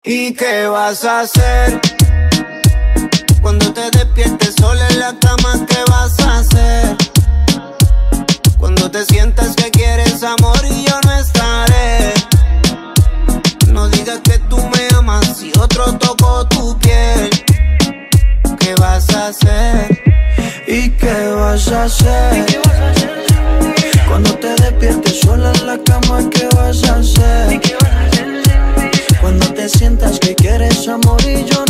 ¿Y qué vas a hacer cuando te despiertes sola en la cama? ¿Qué vas a hacer cuando te sientas que quieres amor y yo no estaré? No digas que tú me amas si otro tocó tu piel. ¿Qué vas a hacer? ¿Y qué vas a hacer cuando te despiertes sola en la cama? ¿Qué vas a hacer cuando te sientas que quieres amor y yo